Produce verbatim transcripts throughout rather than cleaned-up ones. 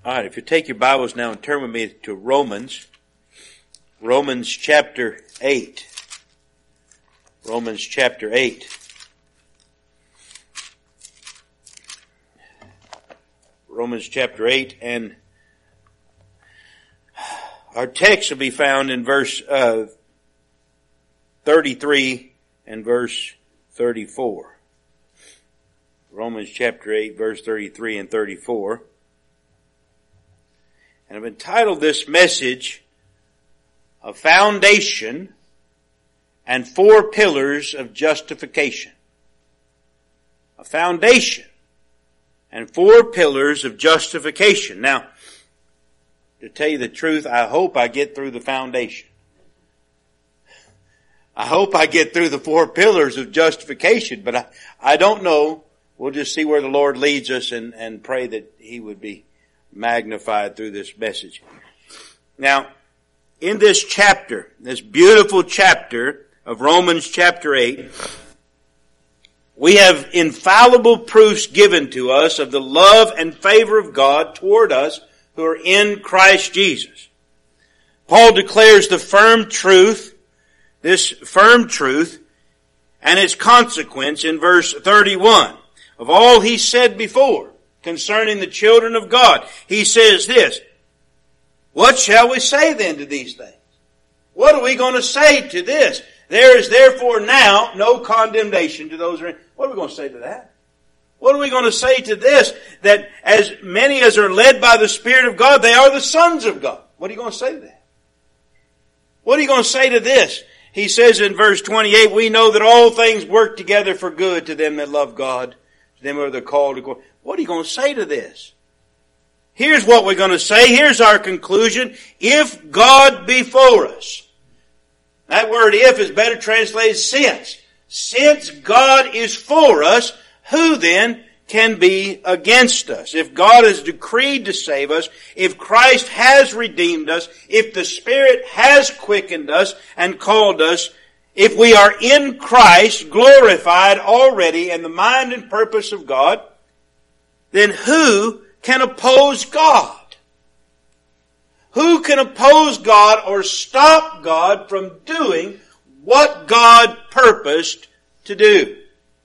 All right, if you take your Bibles now and turn with me to Romans, Romans chapter eight. Romans chapter eight. Romans chapter eight, and our text will be found in verse uh, thirty-three and verse thirty-four. Romans chapter eight, verse thirty-three and thirty-four. And I've entitled this message, A Foundation and Four Pillars of Justification. A foundation and four pillars of justification. Now, to tell you the truth, I hope I get through the foundation. I hope I get through the four pillars of justification, but I, I don't know. We'll just see where the Lord leads us and, and pray that He would be magnified through this message. Now, in this chapter, this beautiful chapter of Romans chapter eight, we have infallible proofs given to us of the love and favor of God toward us who are in Christ Jesus. Paul declares the firm truth, this firm truth, and its consequence in verse thirty-one. Of all he said before concerning the children of God, he says this, what shall we say then to these things? What are we going to say to this? There is therefore now no condemnation to those who are in. What are we going to say to that? What are we going to say to this? That as many as are led by the Spirit of God, they are the sons of God. What are you going to say to that? What are you going to say to this? He says in verse twenty-eight, we know that all things work together for good to them that love God, to them who are the called according. What are you going to say to this? Here's what we're going to say. Here's our conclusion. If God be for us. That word if is better translated since. Since God is for us, who then can be against us? If God has decreed to save us, if Christ has redeemed us, if the Spirit has quickened us and called us, if we are in Christ, glorified already in the mind and purpose of God, then who can oppose God? Who can oppose God or stop God from doing what God purposed to do?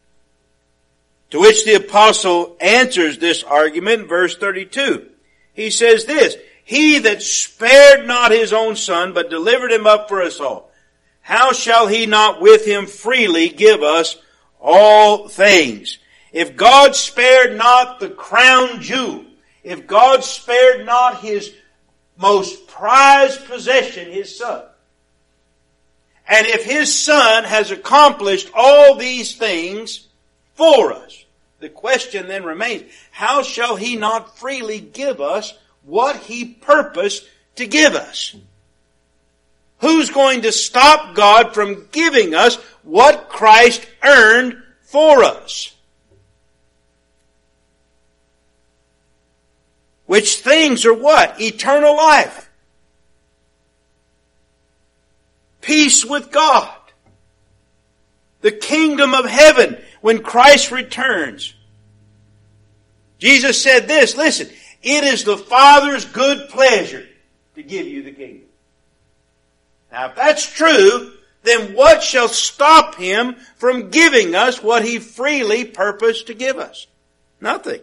To which the apostle answers this argument in verse thirty-two. He says this, he that spared not his own son, but delivered him up for us all, how shall he not with him freely give us all things? If God spared not the crown jewel, if God spared not His most prized possession, His Son, and if His Son has accomplished all these things for us, the question then remains, how shall He not freely give us what He purposed to give us? Who's going to stop God from giving us what Christ earned for us? Which things are what? Eternal life. Peace with God. The kingdom of heaven when Christ returns. Jesus said this, listen, it is the Father's good pleasure to give you the kingdom. Now if that's true, then what shall stop Him from giving us what He freely purposed to give us? Nothing.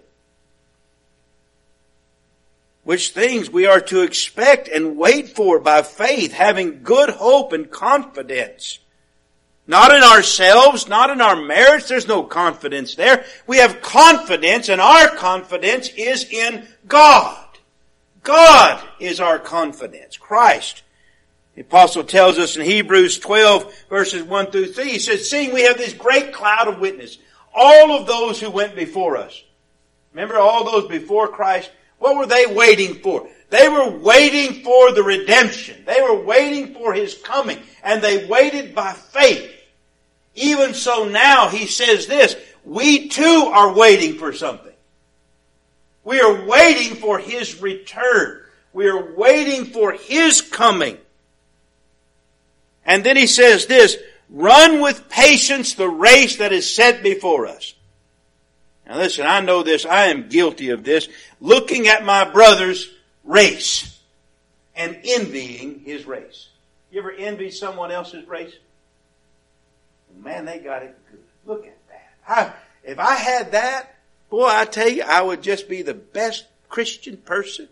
Which things we are to expect and wait for by faith, having good hope and confidence. Not in ourselves, not in our merits, there's no confidence there. We have confidence, and our confidence is in God. God is our confidence, Christ. The apostle tells us in Hebrews twelve verses one through three, he says, seeing we have this great cloud of witnesses, all of those who went before us. Remember all those before Christ? What were they waiting for? They were waiting for the redemption. They were waiting for His coming. And they waited by faith. Even so now, he says this, we too are waiting for something. We are waiting for His return. We are waiting for His coming. And then he says this, run with patience the race that is set before us. Now listen, I know this. I am guilty of this. Looking at my brother's race and envying his race. You ever envy someone else's race? Man, they got it good. Look at that. I, if I had that, boy, I tell you, I would just be the best Christian person.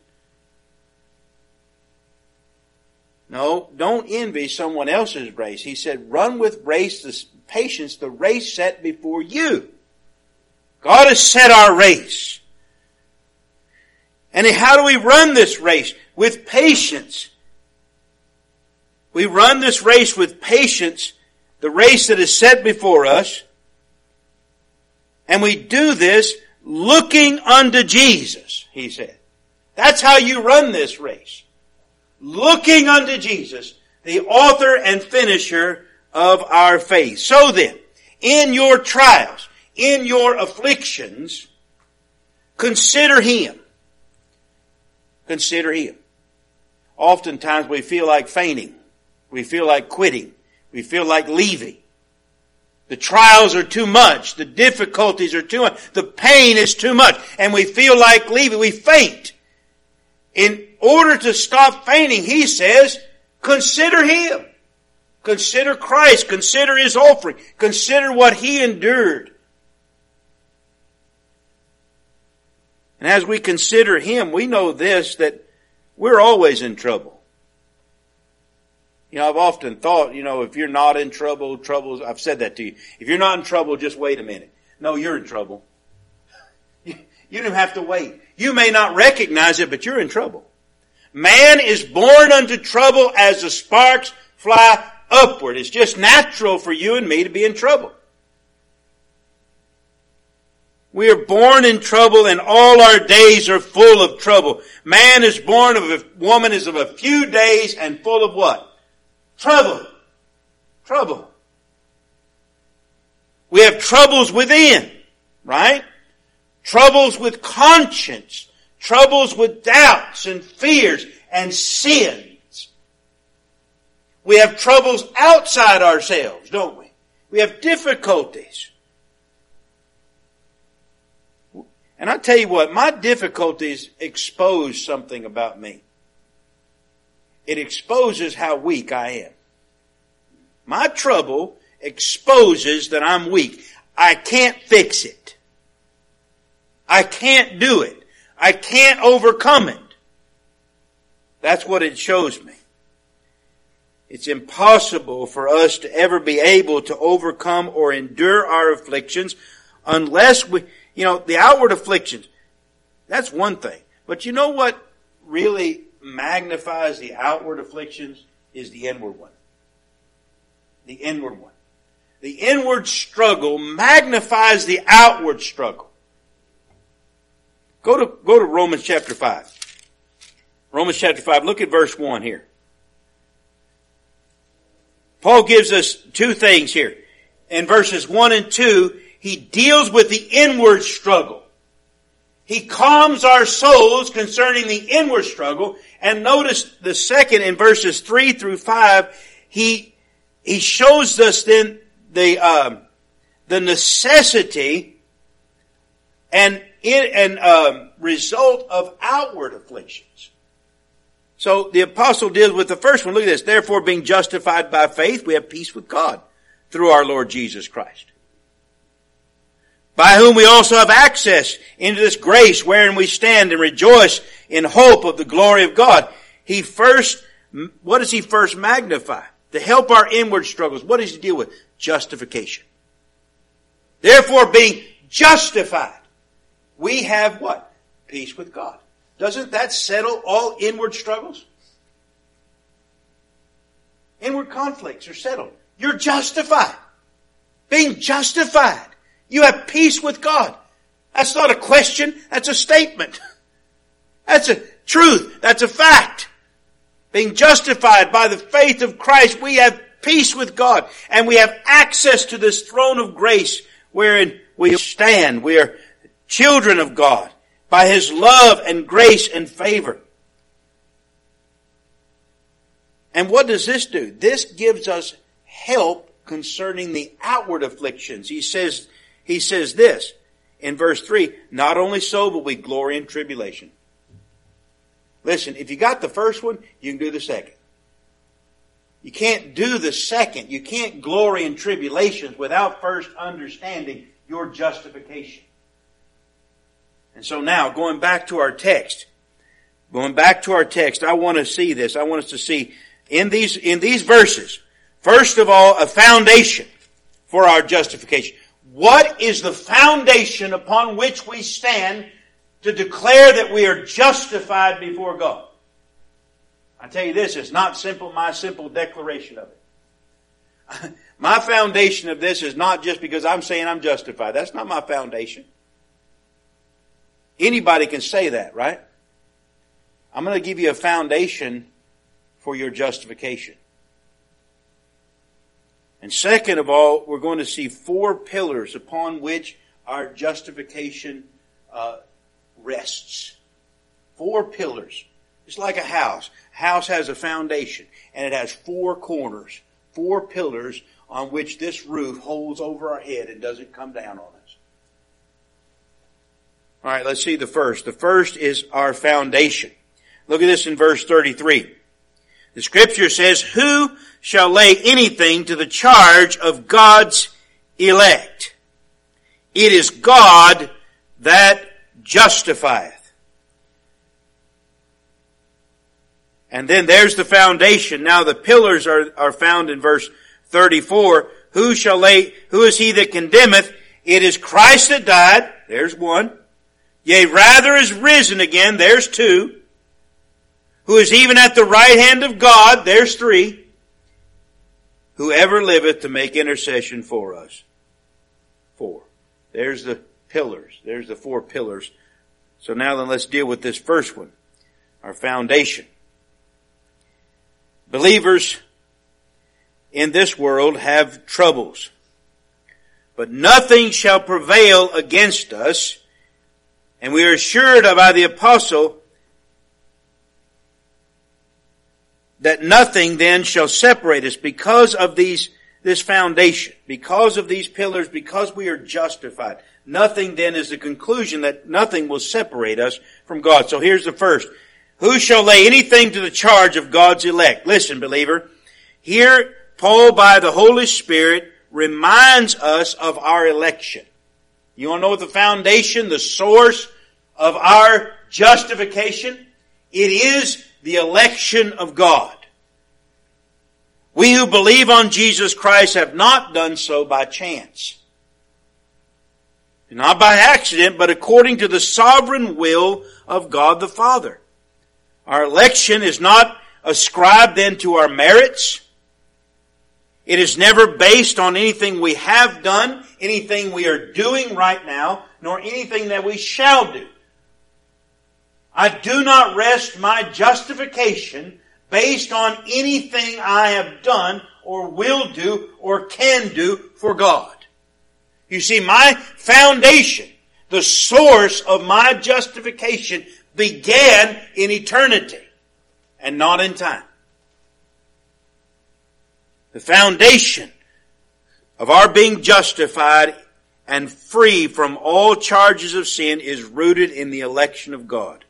No, don't envy someone else's race. He said, run with race, the patience, the race set before you. God has set our race. And how do we run this race? With patience. We run this race with patience, the race that is set before us. And we do this looking unto Jesus, he said. That's how you run this race. Looking unto Jesus, the author and finisher of our faith. So then, in your trials, in your afflictions, consider Him. Consider Him. Oftentimes we feel like fainting. We feel like quitting. We feel like leaving. The trials are too much. The difficulties are too much. The pain is too much. And we feel like leaving. We faint. In order to stop fainting, he says, consider Him. Consider Christ. Consider His offering. Consider what He endured. And as we consider Him, we know this, that we're always in trouble. You know, I've often thought, you know, if you're not in trouble, troubles, I've said that to you. If you're not in trouble, just wait a minute. No, you're in trouble. You, you don't have to wait. You may not recognize it, but you're in trouble. Man is born unto trouble as the sparks fly upward. It's just natural for you and me to be in trouble. We are born in trouble, and all our days are full of trouble. Man is born of a woman is of a few days and full of what? Trouble. Trouble. We have troubles within, right? Troubles with conscience. Troubles with doubts and fears and sins. We have troubles outside ourselves, don't we? We have difficulties. And I tell you what, my difficulties expose something about me. It exposes how weak I am. My trouble exposes that I'm weak. I can't fix it. I can't do it. I can't overcome it. That's what it shows me. It's impossible for us to ever be able to overcome or endure our afflictions unless we, you know, the outward afflictions, that's one thing. But you know what really magnifies the outward afflictions is the inward one. The inward one. The inward struggle magnifies the outward struggle. Go to, go to Romans chapter five. Romans chapter five, look at verse one here. Paul gives us two things here. In verses one and two, he deals with the inward struggle. He calms our souls concerning the inward struggle. And notice the second in verses three through five, he, he shows us then the, um, the necessity and in, and, um, result of outward afflictions. So the apostle deals with the first one. Look at this. Therefore, being justified by faith, we have peace with God through our Lord Jesus Christ, by whom we also have access into this grace wherein we stand and rejoice in hope of the glory of God. He first, what does he first magnify? To help our inward struggles. What does he deal with? Justification. Therefore, being justified, we have what? Peace with God. Doesn't that settle all inward struggles? Inward conflicts are settled. You're justified. Being justified. You have peace with God. That's not a question. That's a statement. That's a truth. That's a fact. Being justified by the faith of Christ, we have peace with God. And we have access to this throne of grace wherein we stand. We are children of God by His love and grace and favor. And what does this do? This gives us help concerning the outward afflictions. He says, he says this in verse three, not only so, but we glory in tribulation. Listen, if you got the first one, you can do the second. You can't do the second. You can't glory in tribulations without first understanding your justification. And so now, going back to our text, going back to our text, I want to see this. I want us to see in these, in these verses, first of all, a foundation for our justification. What is the foundation upon which we stand to declare that we are justified before God? I tell you this, it's not simple, my simple declaration of it. My foundation of this is not just because I'm saying I'm justified. That's not my foundation. Anybody can say that, right? I'm going to give you a foundation for your justification. And second of all, we're going to see four pillars upon which our justification uh, rests. Four pillars. It's like a house. A house has a foundation, and it has four corners, four pillars on which this roof holds over our head and doesn't come down on us. All right, let's see the first. The first is our foundation. Look at this in verse thirty-three. The scripture says, who shall lay anything to the charge of God's elect? It is God that justifieth. And then there's the foundation. Now the pillars are, are found in verse thirty-four. Who shall lay, who is he that condemneth? It is Christ that died. There's one. Yea, rather is risen again. There's two. Who is even at the right hand of God. There's three. Who ever liveth to make intercession for us. Four. There's the pillars. There's the four pillars. So now then let's deal with this first one. Our foundation. Believers in this world have troubles. But nothing shall prevail against us. And we are assured by the apostle that nothing then shall separate us because of these, this foundation, because of these pillars, because we are justified. Nothing then is the conclusion that nothing will separate us from God. So here's the first. Who shall lay anything to the charge of God's elect? Listen, believer. Here, Paul, by the Holy Spirit, reminds us of our election. You want to know what the foundation, the source of our justification? It is the election of God. We who believe on Jesus Christ have not done so by chance. Not by accident, but according to the sovereign will of God the Father. Our election is not ascribed then to our merits. It is never based on anything we have done, anything we are doing right now, nor anything that we shall do. I do not rest my justification based on anything I have done or will do or can do for God. You see, my foundation, the source of my justification, began in eternity and not in time. The foundation of our being justified and free from all charges of sin is rooted in the election of God.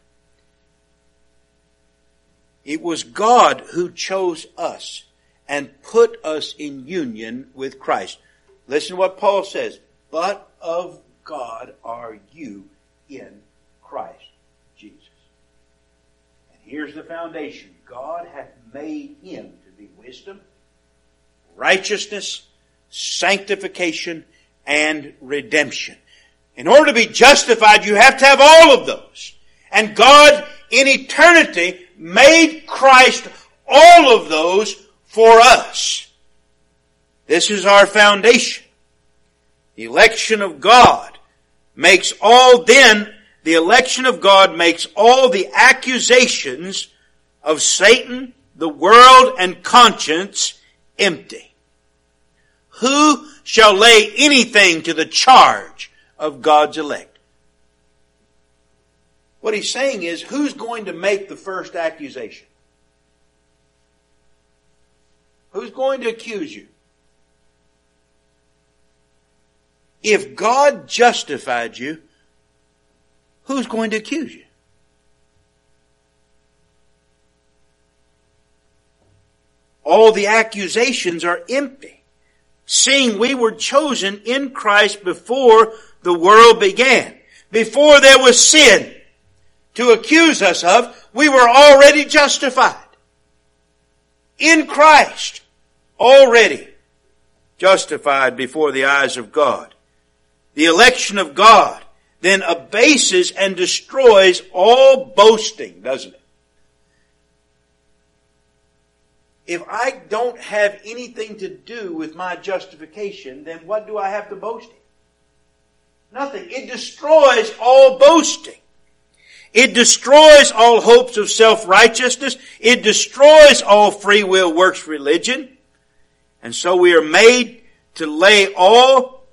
It was God who chose us and put us in union with Christ. Listen to what Paul says. But of God are you in Christ Jesus. And here's the foundation. God hath made him to be wisdom, righteousness, sanctification, and redemption. In order to be justified, you have to have all of those. And God in eternity made Christ all of those for us. This is our foundation. The election of God makes all then, the election of God makes all the accusations of Satan, the world, and conscience empty. Who shall lay anything to the charge of God's elect? What he's saying is, who's going to make the first accusation? Who's going to accuse you? If God justified you, who's going to accuse you? All the accusations are empty, seeing we were chosen in Christ before the world began. Before there was sin to accuse us of, we were already justified. In Christ, already justified before the eyes of God. The election of God then abases and destroys all boasting, doesn't it? If I don't have anything to do with my justification, then what do I have to boast in? Nothing. It destroys all boasting. It destroys all hopes of self-righteousness. It destroys all free will works religion. And so we are made to lay all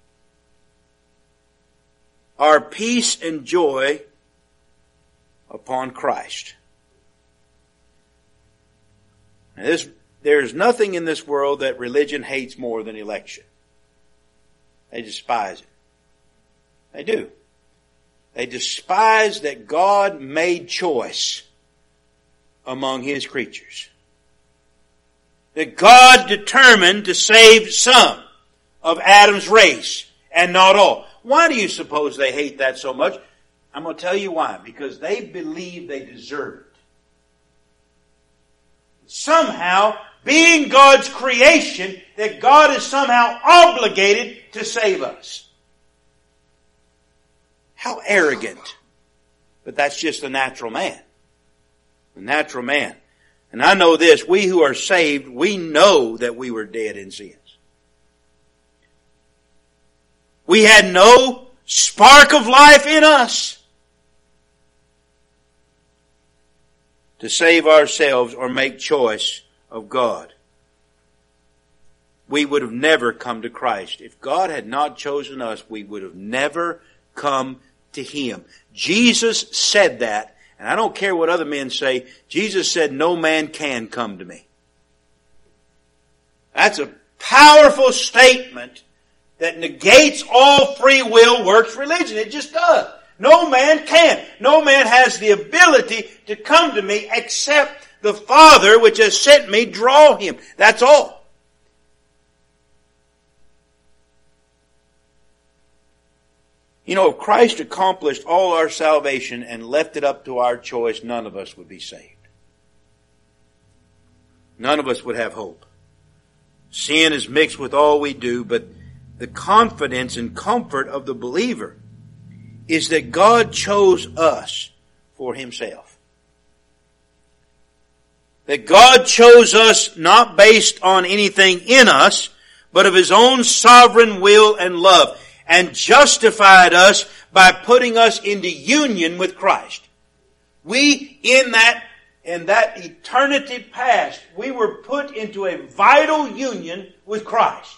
our peace and joy upon Christ. Now this, there is nothing in this world that religion hates more than election. They despise it. They do. They despise that God made choice among His creatures. That God determined to save some of Adam's race and not all. Why do you suppose they hate that so much? I'm going to tell you why. Because they believe they deserve it. Somehow, being God's creation, that God is somehow obligated to save us. How arrogant. But that's just the natural man. The natural man. And I know this, we who are saved, we know that we were dead in sins. We had no spark of life in us to save ourselves or make choice of God. We would have never come to Christ. If God had not chosen us, we would have never come to Him. Jesus said that, and I don't care what other men say. Jesus said, no man can come to me. That's a powerful statement that negates all free will works religion. It just does. No man can. No man has the ability to come to me except the Father which has sent me draw him. That's all. You know, if Christ accomplished all our salvation and left it up to our choice, none of us would be saved. None of us would have hope. Sin is mixed with all we do, but the confidence and comfort of the believer is that God chose us for Himself. That God chose us not based on anything in us, but of His own sovereign will and love, and justified us by putting us into union with Christ. We, in that, in that eternity past, we were put into a vital union with Christ.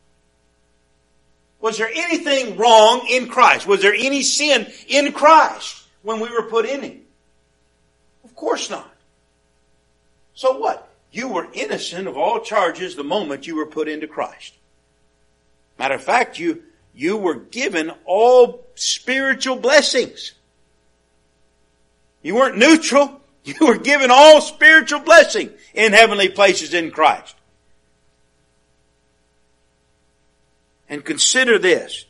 Was there anything wrong in Christ? Was there any sin in Christ when we were put in Him? Of course not. So what? You were innocent of all charges the moment you were put into Christ. Matter of fact, you, you were given all spiritual blessings. You weren't neutral. You were given all spiritual blessing in heavenly places in Christ. And consider this,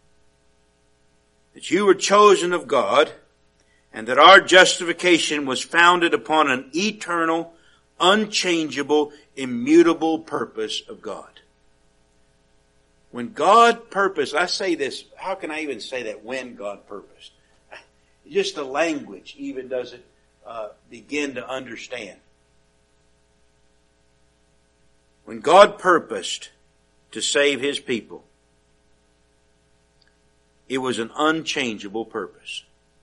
that you were chosen of God, and that our justification was founded upon an eternal, unchangeable, immutable purpose of God. When God purposed, I say this, how can I even say that when God purposed? Just the language even doesn't uh, begin to understand. When God purposed to save His people, it was an unchangeable purpose.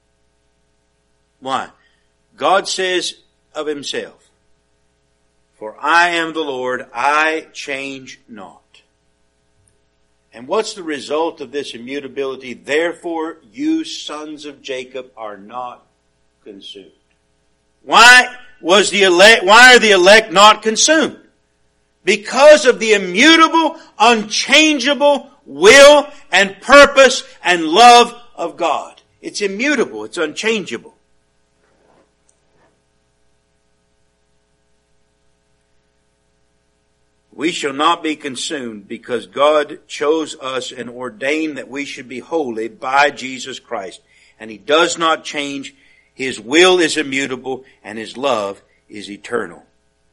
Why? God says of Himself, "For I am the Lord, I change not." And what's the result of this immutability? Therefore, you sons of Jacob are not consumed. Why was the elect, why are the elect not consumed? Because of the immutable, unchangeable will and purpose and love of God. It's immutable. It's unchangeable. We shall not be consumed because God chose us and ordained that we should be holy by Jesus Christ. And He does not change. His will is immutable and His love is eternal.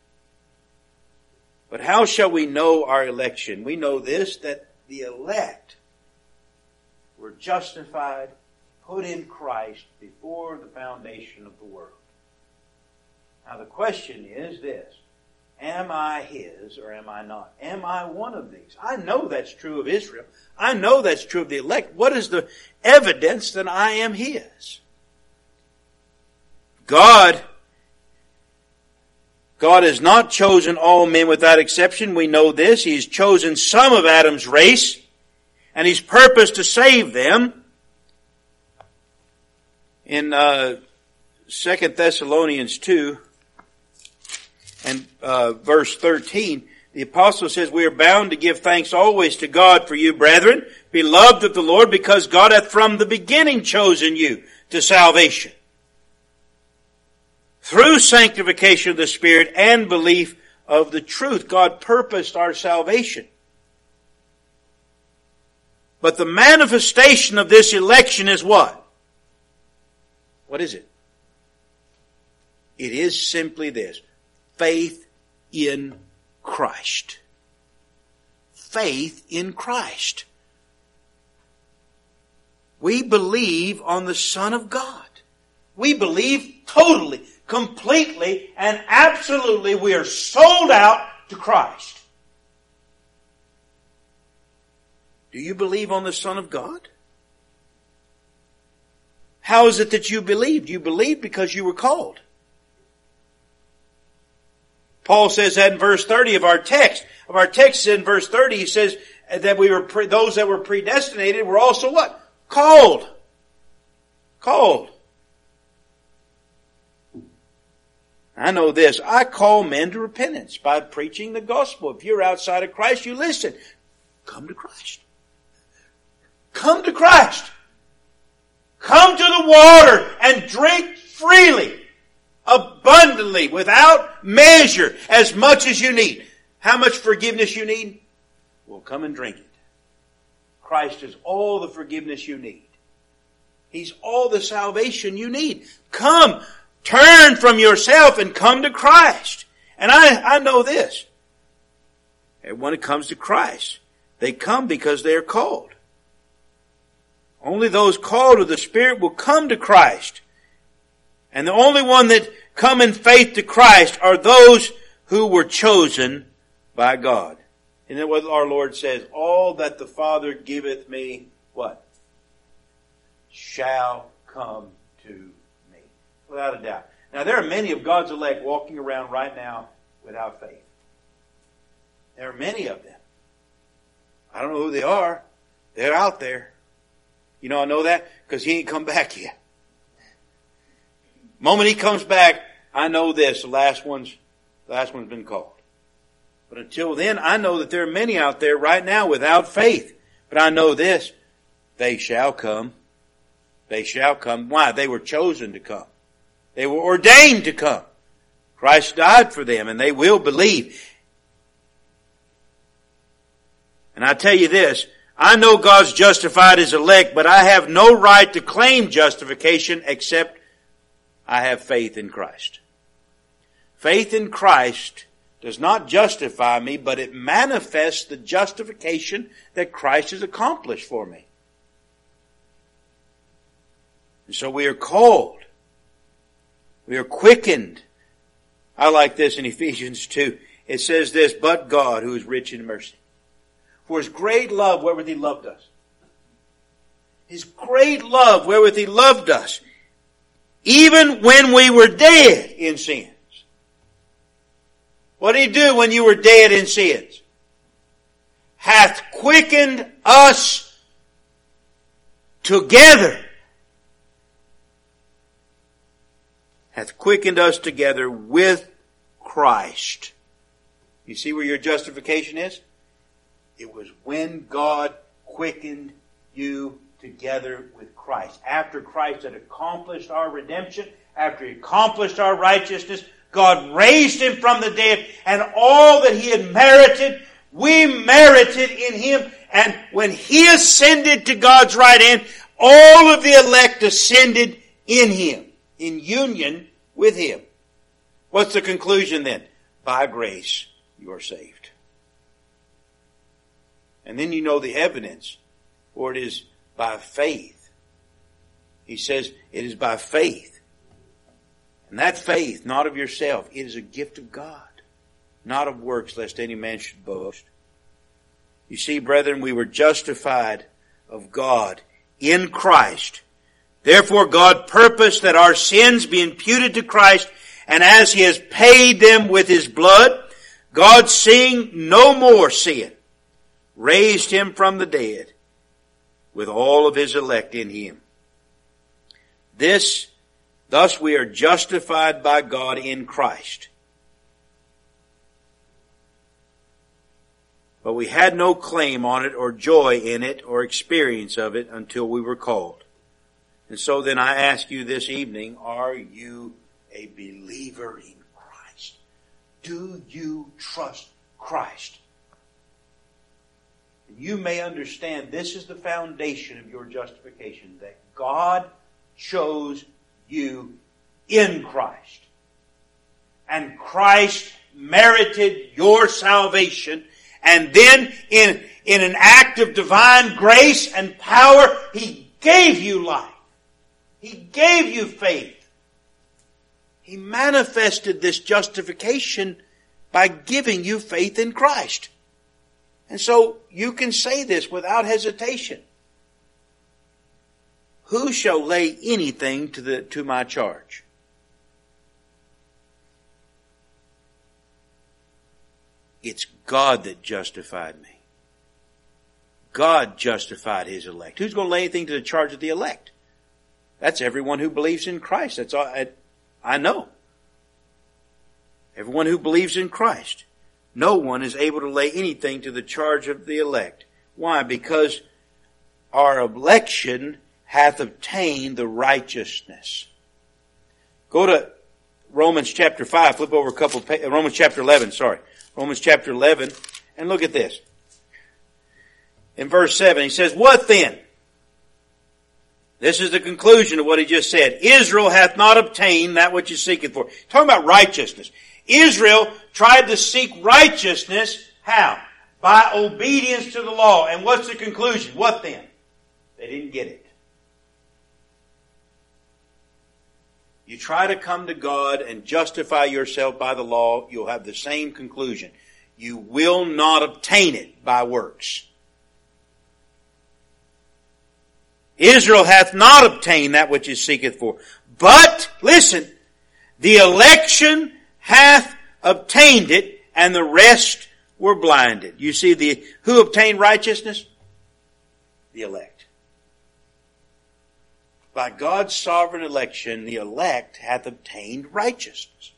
But how shall we know our election? We know this, that the elect were justified, put in Christ before the foundation of the world. Now the question is this: am I His or am I not? Am I one of these? I know that's true of Israel. I know that's true of the elect. What is the evidence that I am His? God, God has not chosen all men without exception. We know this. He's chosen some of Adam's race, and He's purposed to save them. In uh, Second Thessalonians two and uh, verse thirteen, the apostle says, "We are bound to give thanks always to God for you, brethren, beloved of the Lord, because God hath from the beginning chosen you to salvation, through sanctification of the Spirit and belief of the truth." God purposed our salvation. But the manifestation of this election is what? What is it? It is simply this: faith in Christ. Faith in Christ. We believe on the Son of God. We believe totally, completely, and absolutely we are sold out to Christ. Do you believe on the Son of God? How is it that you believed? You believed because you were called. Paul says that in verse thirty of our text. Of our text in verse thirty, he says that we were pre- those that were predestinated were also what? Called. Called. I know this. I call men to repentance by preaching the gospel. If you're outside of Christ, you listen. Come to Christ. Come to Christ. Come to the water and drink freely, abundantly, without measure, as much as you need. How much forgiveness you need? Well, come and drink it. Christ is all the forgiveness you need. He's all the salvation you need. Come, turn from yourself and come to Christ. And I, I know this. Everyone who comes to Christ, they come because they are called. Only those called of the Spirit will come to Christ. And the only one that come in faith to Christ are those who were chosen by God. Isn't that what our Lord says? All that the Father giveth me, what? Shall come to me. Without a doubt. Now there are many of God's elect walking around right now without faith. There are many of them. I don't know who they are. They're out there. You know I know that? Because He ain't come back yet. The moment He comes back, I know this. The last one's, the last one's been called. But until then, I know that there are many out there right now without faith. But I know this. They shall come. They shall come. Why? They were chosen to come. They were ordained to come. Christ died for them and they will believe. And I tell you this, I know God's justified His elect, but I have no right to claim justification except I have faith in Christ. Faith in Christ does not justify me, but it manifests the justification that Christ has accomplished for me. And so we are called. We are quickened. I like this in Ephesians two. It says this, "But God, who is rich in mercy, for His great love wherewith He loved us." His great love wherewith He loved us, even when we were dead in sins. What did He do when you were dead in sins? Hath quickened us together. Hath quickened us together with Christ. You see where your justification is? It was when God quickened you together with Christ. After Christ had accomplished our redemption, after He accomplished our righteousness, God raised Him from the dead, and all that He had merited, we merited in Him. And when He ascended to God's right hand, all of the elect ascended in Him, in union with Him. What's the conclusion then? By grace you are saved. And then you know the evidence, for it is by faith. He says it is by faith. And that faith, not of yourself, it is a gift of God, not of works, lest any man should boast. You see, brethren, we were justified of God in Christ. Therefore God purposed that our sins be imputed to Christ, and as He has paid them with His blood, God, seeing no more sin, raised Him from the dead with all of His elect in Him. This, thus we are justified by God in Christ. But we had no claim on it or joy in it or experience of it until we were called. And so then I ask you this evening, are you a believer in Christ? Do you trust Christ? And you may understand this is the foundation of your justification, that God chose you in Christ. And Christ merited your salvation. And then in, in an act of divine grace and power, He gave you life. He gave you faith. He manifested this justification by giving you faith in Christ. And so you can say this without hesitation. Who shall lay anything to the, to my charge? It's God that justified me. God justified His elect. Who's going to lay anything to the charge of the elect? That's everyone who believes in Christ. That's all I, I know. Everyone who believes in Christ. No one is able to lay anything to the charge of the elect. Why? Because our election hath obtained the righteousness. Go to Romans chapter five. Flip over a couple of pages. Romans chapter eleven, sorry. Romans chapter eleven, and look at this. In verse seven, he says, what then? This is the conclusion of what he just said. Israel hath not obtained that which is seeketh for. Talking about righteousness. Israel tried to seek righteousness. How? By obedience to the law. And what's the conclusion? What then? They didn't get it. You try to come to God and justify yourself by the law, you'll have the same conclusion. You will not obtain it by works. Israel hath not obtained that which it seeketh for. But, listen, the election hath obtained it, and the rest were blinded. You see, the who obtained righteousness? The elect. By God's sovereign election, the elect hath obtained righteousness.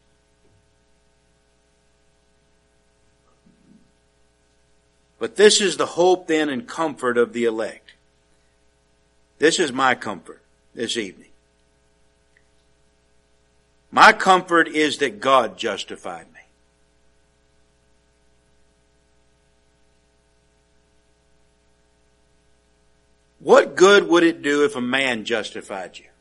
But this is the hope then and comfort of the elect. This is my comfort this evening. My comfort is that God justified me. What good would it do if a man justified you?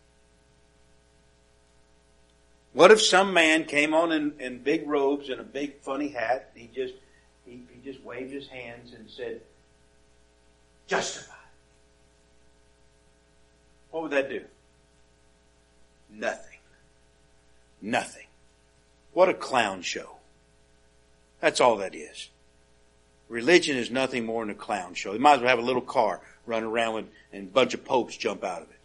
What if some man came on in, in big robes and a big funny hat? He just he, he just waved his hands and said, "Justified." What would that do? Nothing. Nothing. What a clown show. That's all that is. Religion is nothing more than a clown show. You might as well have a little car run around with, and a bunch of popes jump out of it.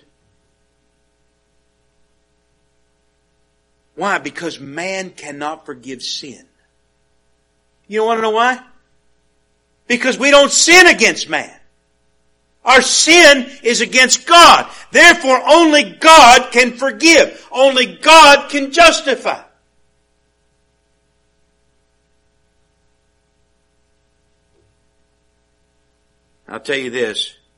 Why? Because man cannot forgive sin. You want to know why? Because we don't sin against man. Our sin is against God. Therefore, only God can forgive. Only God can justify. I'll tell you this.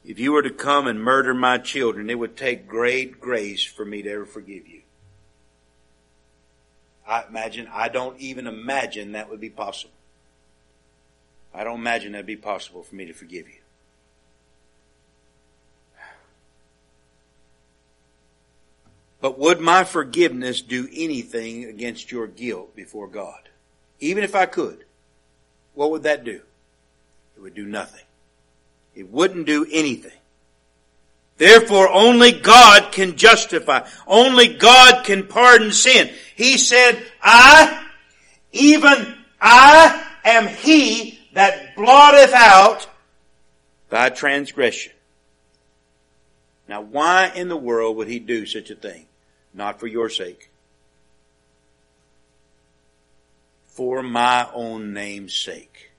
if you were to come and murder my children, it would take great grace for me to ever forgive you. I imagine, I don't even imagine that would be possible. I don't imagine that would be possible for me to forgive you. But would my forgiveness do anything against your guilt before God? Even if I could, what would that do? It would do nothing. It wouldn't do anything. Therefore, only God can justify. Only God can pardon sin. He said, I, even I am he that blotteth out thy transgression. Now, why in the world would he do such a thing? Not for your sake. For my own name's sake.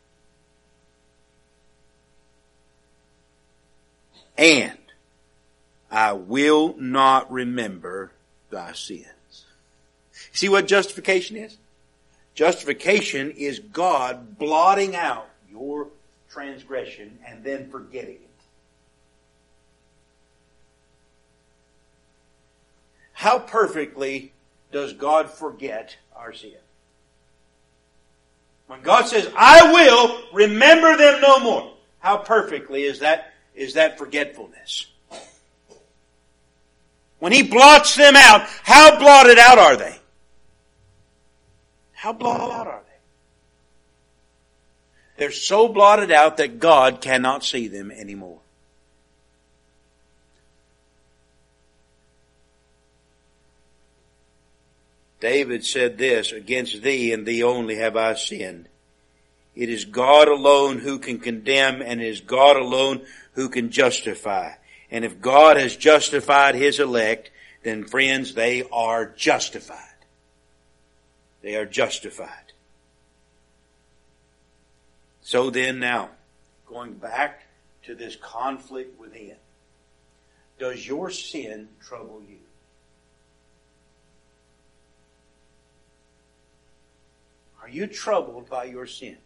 And I will not remember thy sins. See what justification is? Justification is God blotting out your transgression and then forgetting it. How perfectly does God forget our sin? When God says, I will remember them no more. How perfectly is that, is that forgetfulness? When He blots them out, how blotted out are they? How blotted out are they? They're so blotted out that God cannot see them anymore. David said this, against thee and thee only have I sinned. It is God alone who can condemn, and it is God alone who can justify. And if God has justified His elect, then friends, they are justified. They are justified. So then now, going back to this conflict within, does your sin trouble you? Are you troubled by your sin?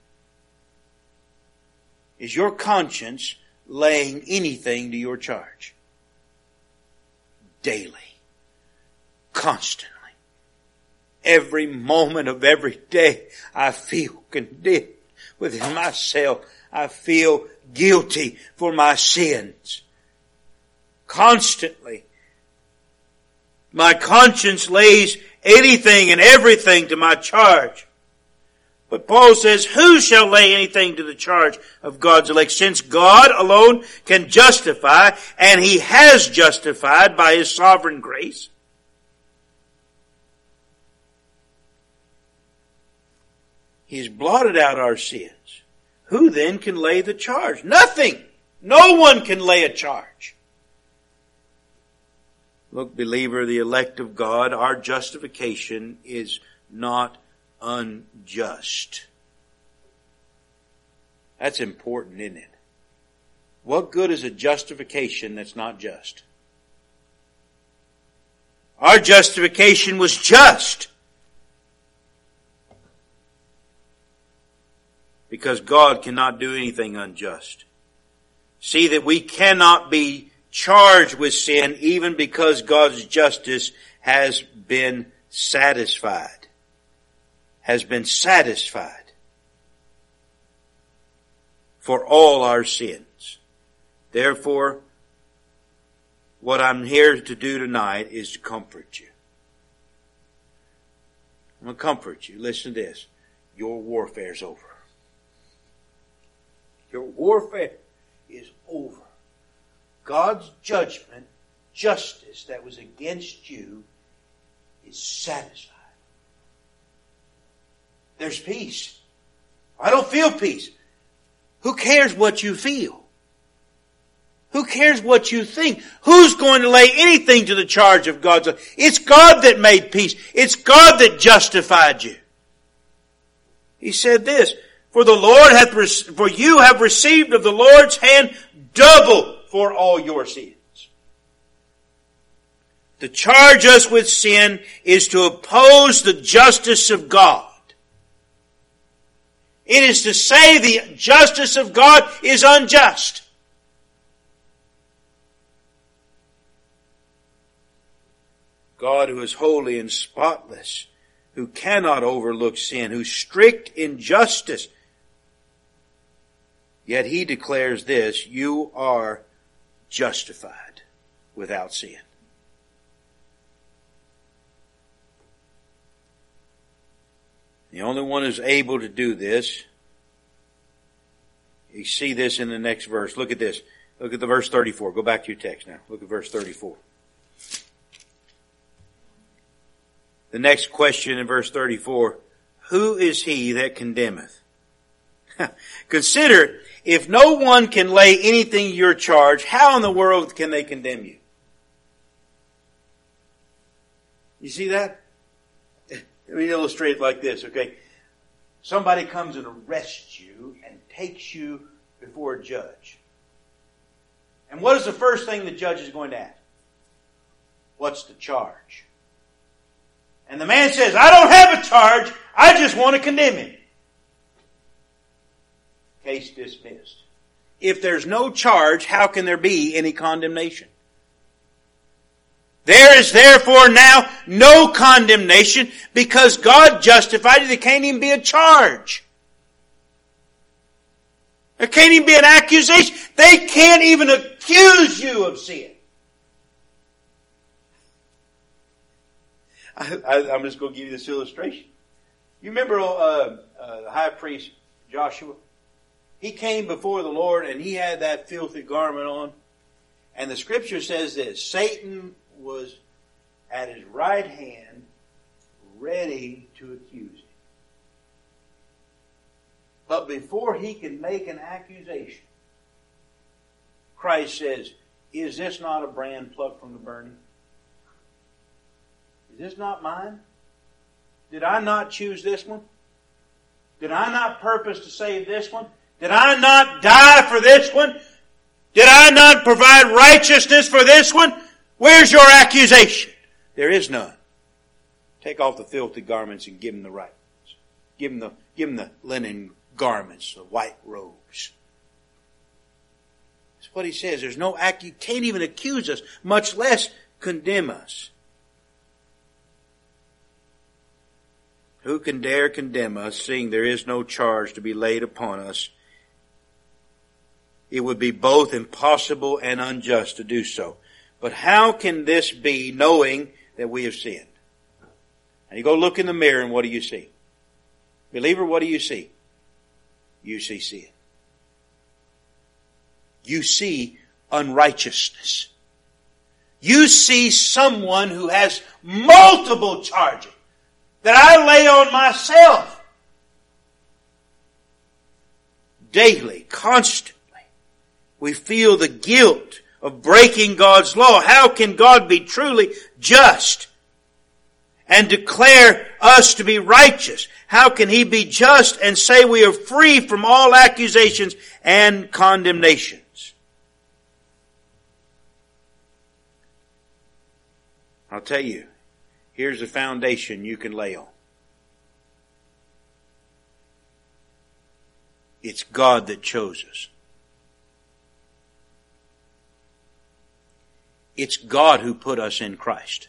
Is your conscience laying anything to your charge? Daily. Constantly. Every moment of every day, I feel condemned within myself. I feel guilty for my sins. Constantly. My conscience lays anything and everything to my charge. But Paul says, who shall lay anything to the charge of God's elect? Since God alone can justify, and He has justified by His sovereign grace. He's blotted out our sins. Who then can lay the charge? Nothing. No one can lay a charge. Look, believer, the elect of God, our justification is not unjust. That's important, isn't it? What good is a justification that's not just? Our justification was just. Because God cannot do anything unjust. See that we cannot be charged with sin even because God's justice has been satisfied. Has been satisfied for all our sins. Therefore, what I'm here to do tonight is to comfort you. I'm going to comfort you. Listen to this. Your warfare's over. Your warfare is over. God's judgment, justice that was against you is satisfied. There's peace. I don't feel peace. Who cares what you feel? Who cares what you think? Who's going to lay anything to the charge of God's? It's God that made peace. It's God that justified you. He said this, for the Lord hath, for you have received of the Lord's hand double for all your sins. To charge us with sin is to oppose the justice of God. It is to say the justice of God is unjust. God who is holy and spotless, who cannot overlook sin, who's strict in justice. Yet he declares this, you are justified without sin. The only one who's able to do this, you see this in the next verse. Look at this. Look at the verse thirty-four. Go back to your text now. Look at verse thirty-four. The next question in verse thirty-four, who is he that condemneth? Consider, if no one can lay anything to your charge, how in the world can they condemn you? You see that? Let me illustrate it like this, okay? Somebody comes and arrests you and takes you before a judge. And what is the first thing the judge is going to ask? What's the charge? And the man says, I don't have a charge. I just want to condemn him. Case dismissed. If there's no charge, how can there be any condemnation? There is therefore now no condemnation because God justified it. There can't even be a charge. There can't even be an accusation. They can't even accuse you of sin. I, I, I'm just going to give you this illustration. You remember uh, uh, the high priest Joshua? He came before the Lord and he had that filthy garment on. And the scripture says this, Satan was at his right hand ready to accuse him. But before he can make an accusation, Christ says, is this not a brand plucked from the burning? Is this not mine? Did I not choose this one? Did I not purpose to save this one? Did I not die for this one? Did I not provide righteousness for this one? Where's your accusation? There is none. Take off the filthy garments and give him the right ones. Give him the, give him the linen garments, the white robes. That's what he says. There's no act. You can't even accuse us, much less condemn us. Who can dare condemn us, seeing there is no charge to be laid upon us? It would be both impossible and unjust to do so. But how can this be, knowing that we have sinned? And you go look in the mirror and what do you see? Believer, what do you see? You see sin. You see unrighteousness. You see someone who has multiple charges that I lay on myself daily, constantly. We feel the guilt of breaking God's law. How can God be truly just and declare us to be righteous? How can He be just and say we are free from all accusations and condemnations? I'll tell you, here's a foundation you can lay on. It's God that chose us. It's God who put us in Christ.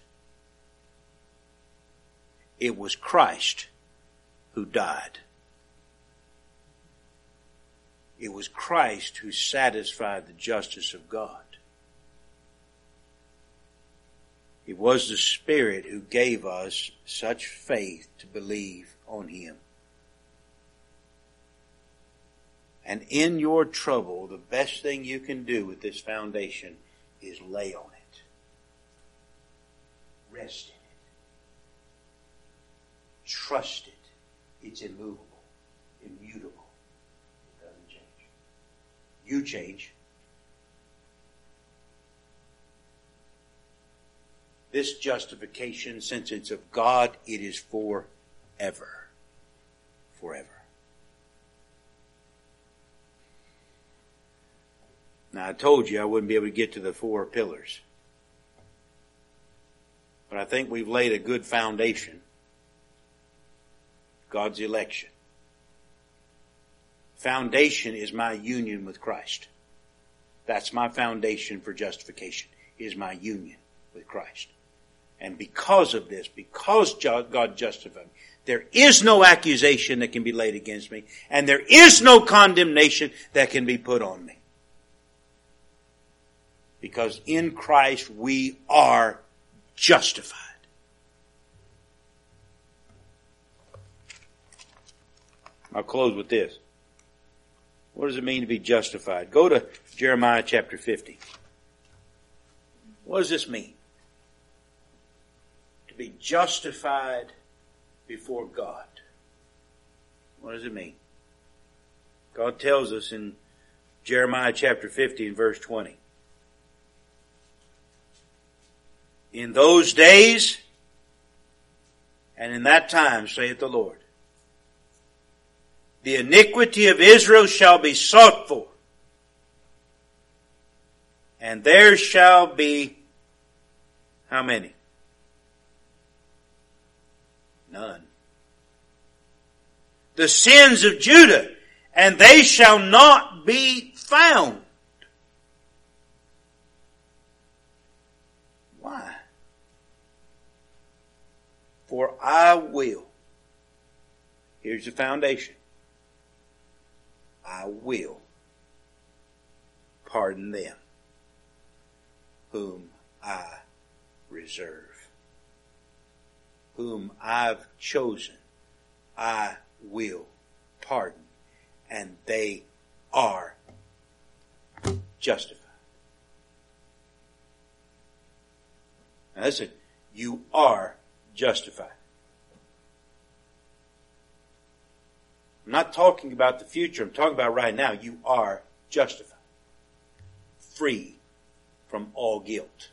It was Christ who died. It was Christ who satisfied the justice of God. It was the Spirit who gave us such faith to believe on Him. And in your trouble, the best thing you can do with this foundation is lay on it. Rest in it. Trust it. It's immovable, immutable. It doesn't change. You change. This justification, since it's of God, it is forever. Forever. Now, I told you I wouldn't be able to get to the four pillars. But I think we've laid a good foundation. God's election. Foundation is my union with Christ. That's my foundation for justification, is my union with Christ. And because of this, because God justified me, there is no accusation that can be laid against me, and there is no condemnation that can be put on me. Because in Christ we are justified. I'll close with this. What does it mean to be justified? Go to Jeremiah chapter fifty. What does this mean? To be justified before God. What does it mean? God tells us in Jeremiah chapter fifty and verse twenty. In those days and in that time, saith the Lord, the iniquity of Israel shall be sought for, and there shall be how many? None. The sins of Judah, and they shall not be found. Why? For I will. Here's the foundation. I will pardon them whom I reserve. Whom I've chosen, I will pardon. And they are justified. Now listen, you are justified. I'm not talking about the future. I'm talking about right now. You are justified. Free from all guilt.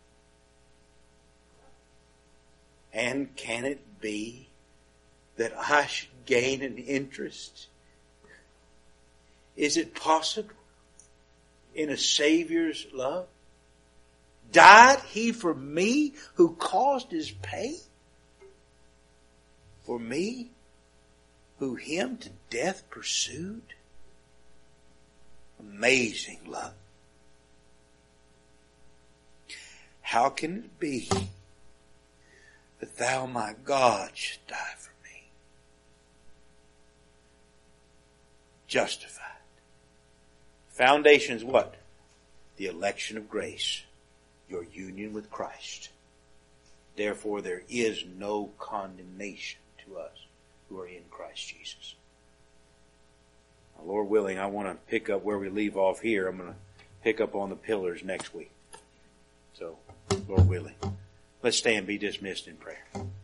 And can it be that I should gain an interest? Is it possible in a Savior's love? Died He for me who caused His pain? For me who Him to death pursued? Amazing love. How can it be that Thou, my God, should die for me? Justified. Foundation is what? The election of grace. Your union with Christ. Therefore, there is no condemnation to us who are in Christ Jesus. Now, Lord willing, I want to pick up where we leave off here. I'm going to pick up on the pillars next week. So, Lord willing. Let's stand and be dismissed in prayer.